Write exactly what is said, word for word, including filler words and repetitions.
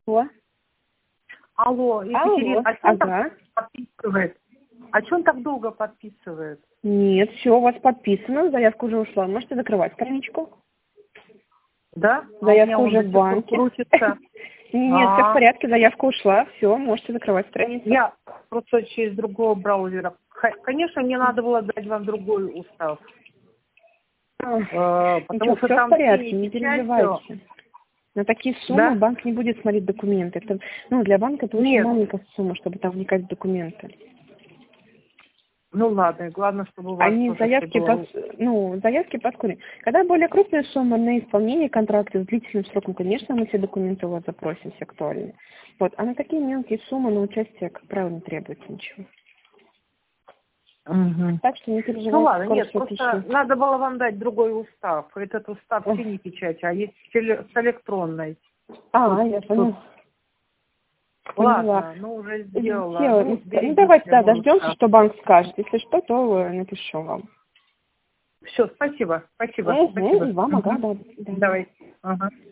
О. Алло, Екатерина, Алло. а что он Ага. так подписывает? А что он так долго подписывает? Нет, все, у вас подписано, заявка уже ушла. Можете закрывать страничку. Да? Заявка а у меня уже он в до сих пор банке. крутится. Нет, все в А. порядке, заявка ушла, все, можете закрывать страницу. Я просто через другого браузера. Х- Конечно, мне надо было дать вам другой устав. А, Э, Потому Ничего, что все в там порядке, все не печать, переживайте. На такие суммы да? банк не будет смотреть документы. Это, ну, для банка это очень Нет. маленькая сумма, чтобы там вникать в документы. Ну ладно, главное, чтобы у вас Они тоже заявки все было. под, ну, заявки под курень. Когда более крупная сумма на исполнение контракта с длительным сроком, конечно, мы все документы у вас запросим, все актуальные. Вот. А на такие мелкие суммы на участие, как правило, не требуется ничего. Угу. Так что не Ну переживайте, ладно, скоро нет, все просто пишу. надо было вам дать другой устав. Этот устав Ох. все не печати, а есть с теле- с электронной. А, Тут- я тут- поняла. Поняла. Ладно, ну уже сделала. Все, Ну, ну давайте, берегите да, мой дождемся, устав. что банк скажет. Если что, то э, напишу вам. Все, спасибо, спасибо, Угу, спасибо. и вам, ага, Мгм. да, до свидания. Давай. Ага.